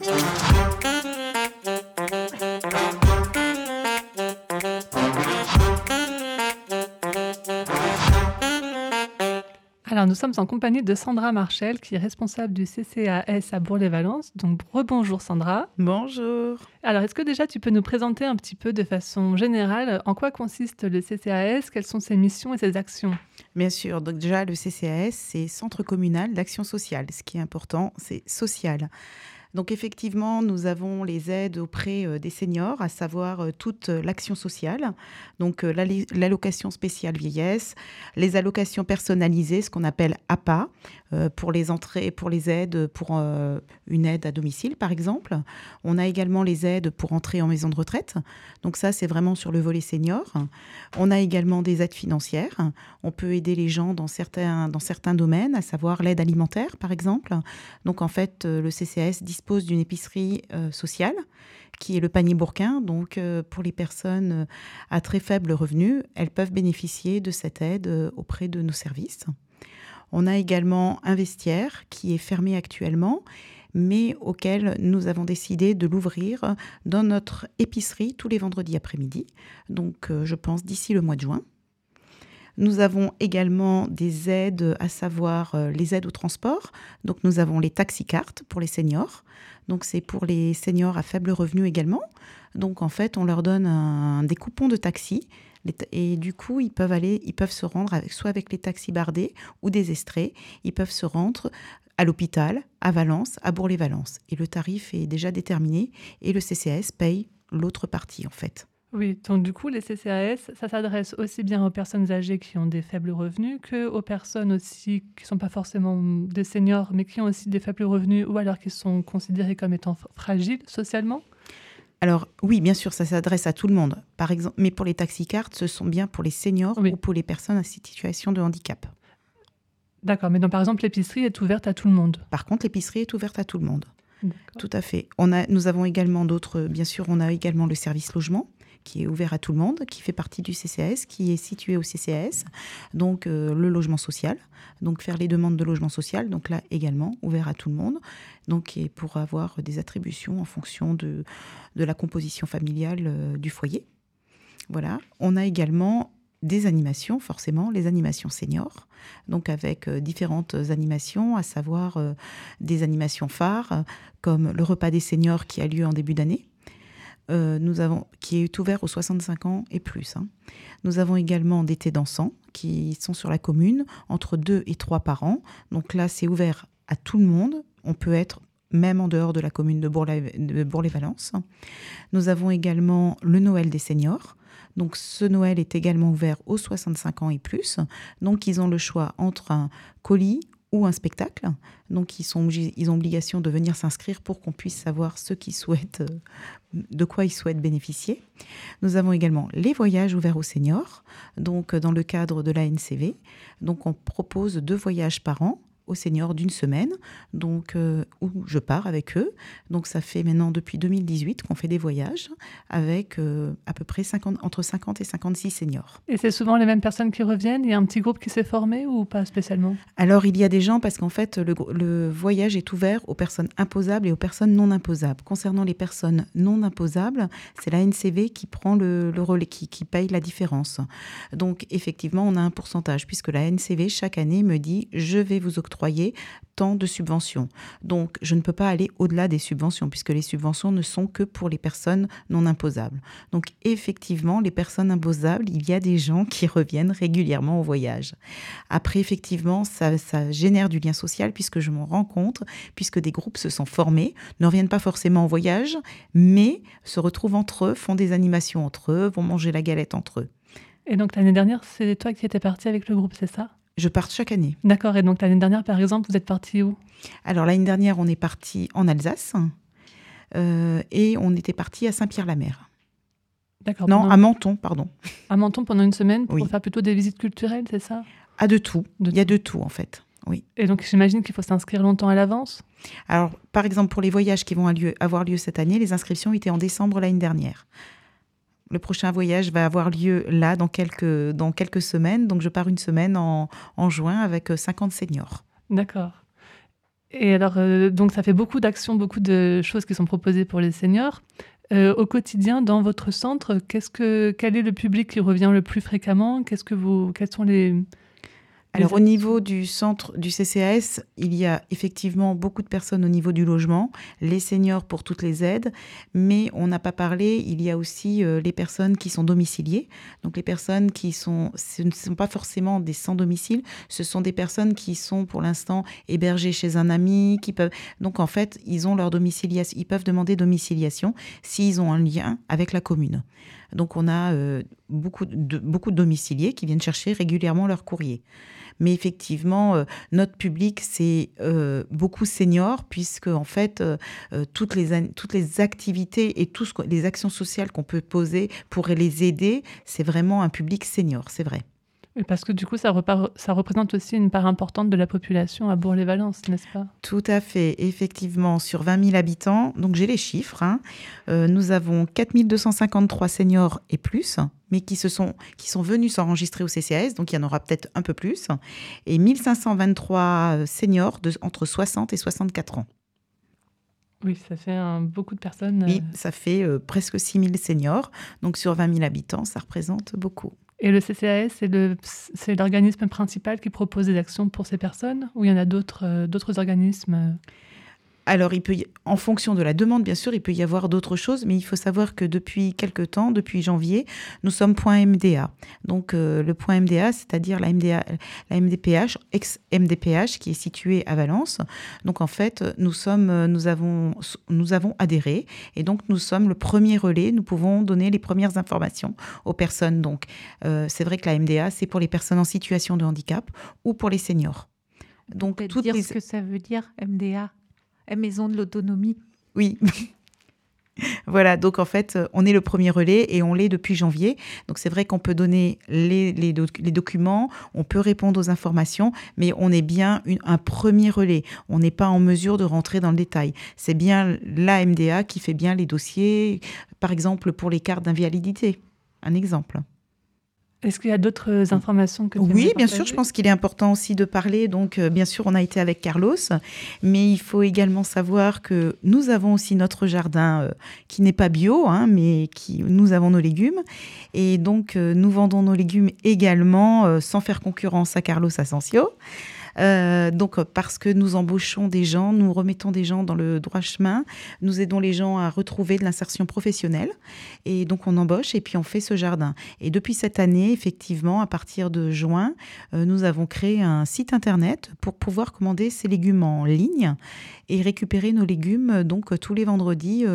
Alors, nous sommes en compagnie de Sandra Marchel, qui est responsable du CCAS à Bourg-les-Valences. Donc, rebonjour Sandra. Bonjour. Alors, est-ce que déjà tu peux nous présenter un petit peu de façon générale en quoi consiste le CCAS, quelles sont ses missions et ses actions? Bien sûr, donc déjà le CCAS, c'est Centre communal d'action sociale. Ce qui est important, c'est social. Donc effectivement, nous avons les aides auprès des seniors, à savoir toute l'action sociale, donc l'allocation spéciale vieillesse, les allocations personnalisées, ce qu'on appelle APA, pour les entrées, pour les aides, pour une aide à domicile par exemple. On a également les aides pour entrer en maison de retraite, donc ça c'est vraiment sur le volet senior. On a également des aides financières, on peut aider les gens dans certains domaines, à savoir l'aide alimentaire par exemple. Donc en fait, le CCAS dispose d'une épicerie sociale qui est le panier Bourquin. Donc pour les personnes à très faible revenu, elles peuvent bénéficier de cette aide auprès de nos services. On a également un vestiaire qui est fermé actuellement, mais auquel nous avons décidé de l'ouvrir dans notre épicerie tous les vendredis après-midi. Donc je pense d'ici le mois de juin. Nous avons également des aides, à savoir les aides au transport. Donc, nous avons les taxi-cartes pour les seniors. Donc, c'est pour les seniors à faible revenu également. Donc, en fait, on leur donne des coupons de taxi. Et du coup, ils peuvent se rendre soit avec les taxis bardés ou des estrées. Ils peuvent se rendre à l'hôpital, à Valence, à Bourg-les-Valences. Et le tarif est déjà déterminé. Et le CCAS paye l'autre partie, en fait. Oui, donc du coup, les CCAS, ça s'adresse aussi bien aux personnes âgées qui ont des faibles revenus qu'aux personnes aussi qui ne sont pas forcément des seniors, mais qui ont aussi des faibles revenus ou alors qui sont considérés comme étant fragiles socialement. Alors oui, bien sûr, ça s'adresse à tout le monde. Par exemple, mais pour les taxi-cartes, ce sont bien pour les seniors ou pour les personnes en situation de handicap. D'accord, mais donc par exemple, l'épicerie est ouverte à tout le monde. Par contre, l'épicerie est ouverte à tout le monde. D'accord. Tout à fait. Nous avons également bien sûr, on a également le service logement qui est ouvert à tout le monde, qui fait partie du CCAS, qui est situé au CCAS, donc le logement social, donc faire les demandes de logement social, donc là également ouvert à tout le monde, donc et pour avoir des attributions en fonction de la composition familiale du foyer. Voilà. On a également des animations, forcément, les animations seniors, donc avec différentes animations, à savoir des animations phares, comme le repas des seniors qui a lieu en début d'année, qui est ouvert aux 65 ans et plus. Nous avons également des thés dansants qui sont sur la commune, entre 2 et 3 par an. Donc là, c'est ouvert à tout le monde. On peut être même en dehors de la commune de Bourg-les-Valences. Nous avons également le Noël des seniors. Donc ce Noël est également ouvert aux 65 ans et plus. Donc ils ont le choix entre un colis ou un spectacle. Donc ils ont obligation de venir s'inscrire pour qu'on puisse savoir de quoi ils souhaitent bénéficier. Nous avons également les voyages ouverts aux seniors, donc dans le cadre de la NCV. Donc on propose 2 voyages par an aux seniors d'une semaine, donc où je pars avec eux. Donc ça fait maintenant depuis 2018 qu'on fait des voyages avec à peu près entre 50 et 56 seniors. Et c'est souvent les mêmes personnes qui reviennent? Il y a un petit groupe qui s'est formé ou pas spécialement? Alors il y a des gens, parce qu'en fait le voyage est ouvert aux personnes imposables et aux personnes non imposables. Concernant les personnes non imposables, c'est la NCV qui prend le relais, qui paye la différence. Donc effectivement, on a un pourcentage, puisque la NCV chaque année me dit « je vais vous octroyer tant de subventions ». Donc, je ne peux pas aller au-delà des subventions, puisque les subventions ne sont que pour les personnes non imposables. Donc, effectivement, les personnes imposables, il y a des gens qui reviennent régulièrement au voyage. Après, effectivement, ça génère du lien social, puisque je m'en rends compte, puisque des groupes se sont formés, ne reviennent pas forcément au voyage, mais se retrouvent entre eux, font des animations entre eux, vont manger la galette entre eux. Et donc, l'année dernière, c'est toi qui étais partie avec le groupe, c'est ça ? Je pars chaque année. D'accord. Et donc, l'année dernière, par exemple, vous êtes parti où ? Alors, l'année dernière, on est parti en Alsace et on était parti à Saint-Pierre-la-Mer. D'accord. Non, à Menton, pardon. À Menton pendant une semaine pour oui. faire plutôt des visites culturelles, c'est ça ? Ah, de tout. Il y a de tout, en fait. Oui. Et donc, j'imagine qu'il faut s'inscrire longtemps à l'avance ? Alors, par exemple, pour les voyages qui vont avoir lieu cette année, les inscriptions étaient en décembre l'année dernière. Le prochain voyage va avoir lieu là, dans quelques semaines. Donc, je pars une semaine en juin avec 50 seniors. D'accord. Et alors, donc ça fait beaucoup d'actions, beaucoup de choses qui sont proposées pour les seniors. Au quotidien, dans votre centre, quel est le public qui revient le plus fréquemment? Quels sont les Alors, au niveau du centre du CCAS, il y a effectivement beaucoup de personnes au niveau du logement, les seniors pour toutes les aides, mais on n'a pas parlé, il y a aussi les personnes qui sont domiciliées. Donc, les personnes ce ne sont pas forcément des sans domicile, ce sont des personnes qui sont pour l'instant hébergées chez un ami, donc en fait, ils ont leur domiciliation, ils peuvent demander domiciliation s'ils ont un lien avec la commune. Donc, on a beaucoup de domiciliés qui viennent chercher régulièrement leur courrier. Mais effectivement, notre public, c'est beaucoup senior, puisque en fait, toutes les activités et les actions sociales qu'on peut poser pour les aider, c'est vraiment un public senior, c'est vrai. Et parce que du coup, ça représente aussi une part importante de la population à Bourg-les-Valences, n'est-ce pas? Tout à fait, effectivement, sur 20 000 habitants, donc j'ai les chiffres, hein, nous avons 4 253 seniors et plus, mais qui sont venus s'enregistrer au CCAS, donc il y en aura peut-être un peu plus, et 1 523 seniors entre 60 et 64 ans. Oui, ça fait beaucoup de personnes. Oui, ça fait presque 6 000 seniors, donc sur 20 000 habitants, ça représente beaucoup. Et le CCAS, c'est l'organisme principal qui propose des actions pour ces personnes, ou il y en a d'autres organismes? Alors, en fonction de la demande, bien sûr, il peut y avoir d'autres choses, mais il faut savoir que depuis quelques temps, depuis janvier, nous sommes point MDA. Donc, le point MDA, c'est-à-dire la MDPH, ex-MDPH, qui est située à Valence. Donc, en fait, nous avons adhéré, et donc nous sommes le premier relais. Nous pouvons donner les premières informations aux personnes. Donc, c'est vrai que la MDA, c'est pour les personnes en situation de handicap ou pour les seniors. Donc, dire ce que ça veut dire, MDA? Maison de l'autonomie. Oui. Voilà, donc en fait, on est le premier relais et on l'est depuis janvier. Donc c'est vrai qu'on peut donner les documents, on peut répondre aux informations, mais on est bien un premier relais. On n'est pas en mesure de rentrer dans le détail. C'est bien la MDA qui fait bien les dossiers, par exemple pour les cartes d'invalidité. Un exemple. Est-ce qu'il y a d'autres informations que tu Oui, bien sûr, je pense qu'il est important aussi de parler. Donc, bien sûr, on a été avec Carlos, mais il faut également savoir que nous avons aussi notre jardin qui n'est pas bio, hein, mais nous avons nos légumes. Et donc, nous vendons nos légumes également sans faire concurrence à Carlos Asensio. Donc, parce que nous embauchons des gens, nous remettons des gens dans le droit chemin, nous aidons les gens à retrouver de l'insertion professionnelle. Et donc, on embauche et puis on fait ce jardin. Et depuis cette année, effectivement, à partir de juin, nous avons créé un site internet pour pouvoir commander ces légumes en ligne et récupérer nos légumes donc tous les vendredis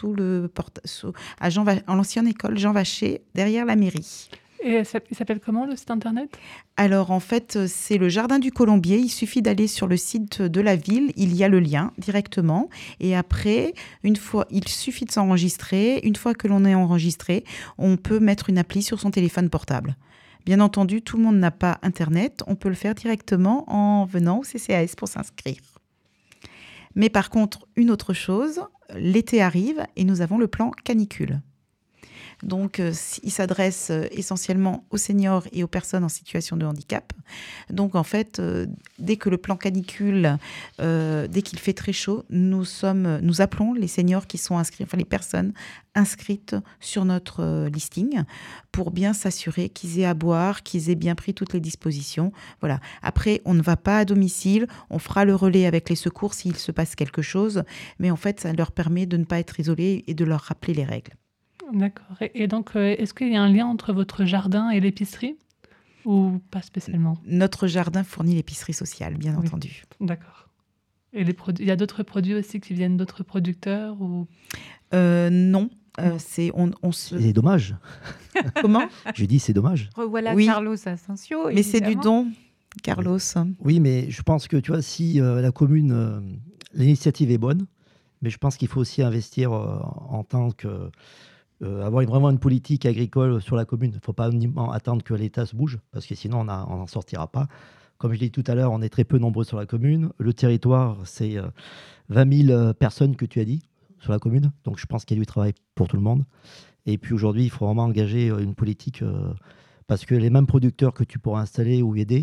à l'ancienne école Jean Vacher, derrière la mairie. Et il s'appelle comment, le site internet? Alors, en fait, c'est le Jardin du Colombier. Il suffit d'aller sur le site de la ville. Il y a le lien directement. Et après, il suffit de s'enregistrer. Une fois que l'on est enregistré, on peut mettre une appli sur son téléphone portable. Bien entendu, tout le monde n'a pas Internet. On peut le faire directement en venant au CCAS pour s'inscrire. Mais par contre, une autre chose, l'été arrive et nous avons le plan canicule. Donc, il s'adresse essentiellement aux seniors et aux personnes en situation de handicap. Donc, en fait, dès que le plan canicule, dès qu'il fait très chaud, nous appelons les seniors qui sont inscrits, enfin les personnes inscrites sur notre listing pour bien s'assurer qu'ils aient à boire, qu'ils aient bien pris toutes les dispositions. Voilà. Après, on ne va pas à domicile, on fera le relais avec les secours s'il se passe quelque chose, mais en fait, ça leur permet de ne pas être isolés et de leur rappeler les règles. D'accord. Et donc, est-ce qu'il y a un lien entre votre jardin et l'épicerie ou pas spécialement? Notre jardin fournit l'épicerie sociale, bien entendu. D'accord. Et il y a d'autres produits aussi qui viennent d'autres producteurs ou... Non. C'est dommage. Comment? J'ai dit c'est dommage. Revoilà oui. Carlos Asensio. Mais c'est du don, Carlos. Oui, mais je pense que tu vois, si la commune, l'initiative est bonne, mais je pense qu'il faut aussi investir en tant que... avoir vraiment une politique agricole sur la commune. Il ne faut pas uniquement attendre que l'État se bouge, parce que sinon on n'en sortira pas. Comme je l'ai dit tout à l'heure, on est très peu nombreux sur la commune. Le territoire, c'est 20 000 personnes que tu as dit sur la commune. Donc je pense qu'il y a du travail pour tout le monde. Et puis aujourd'hui, il faut vraiment engager une politique, parce que les mêmes producteurs que tu pourras installer ou aider,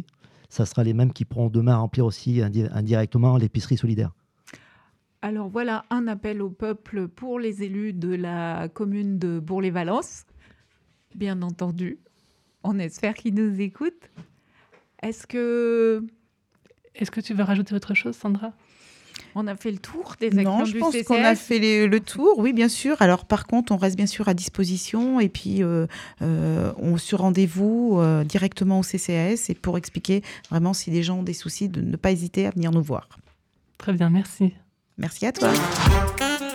ça sera les mêmes qui pourront demain remplir aussi indirectement l'épicerie solidaire. Alors voilà un appel au peuple pour les élus de la commune de Bourg-les-Valences. Bien entendu, on espère qu'ils nous écoutent. Est-ce que tu veux rajouter autre chose, Sandra ? On a fait le tour des actions Non, du je pense CCS. qu'on a fait le tour, oui, bien sûr. Alors, par contre, on reste bien sûr à disposition et puis on se rendez-vous directement au CCAS et pour expliquer vraiment si les gens ont des soucis, de ne pas hésiter à venir nous voir. Très bien, merci. Merci à toi.